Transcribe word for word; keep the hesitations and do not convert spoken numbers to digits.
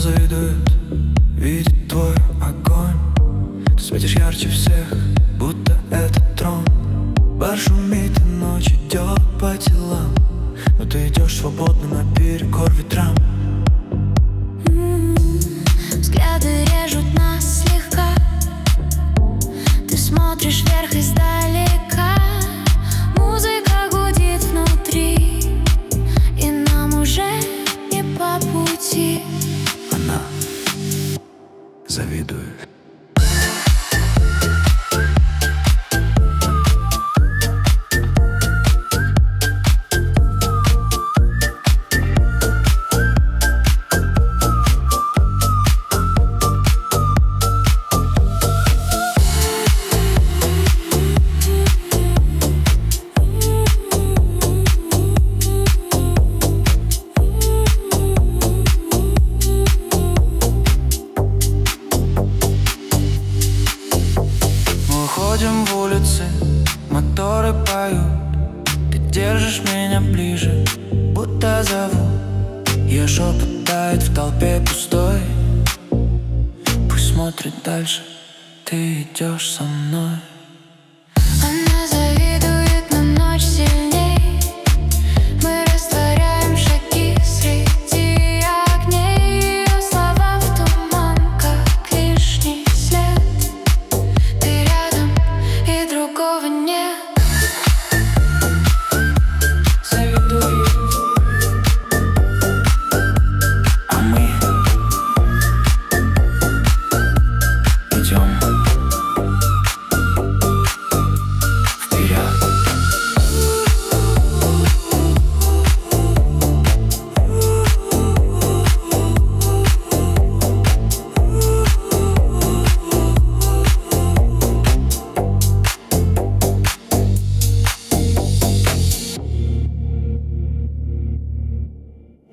завидует видеть твой огонь. Ты светишь ярче всех, будто это трон. Бар шумит, и ночь идет по телам, но ты идешь свободно наперекор ветрам. Взгляды режут нас слегка. Ты смотришь вверх издалека. Музыка гудит внутри, и нам уже не по пути. Она завидует. Выходим в улицы, моторы поют. Ты держишь меня ближе, будто зовут. Ее шепот тает в толпе пустой. Пусть смотрит дальше, ты идешь со мной.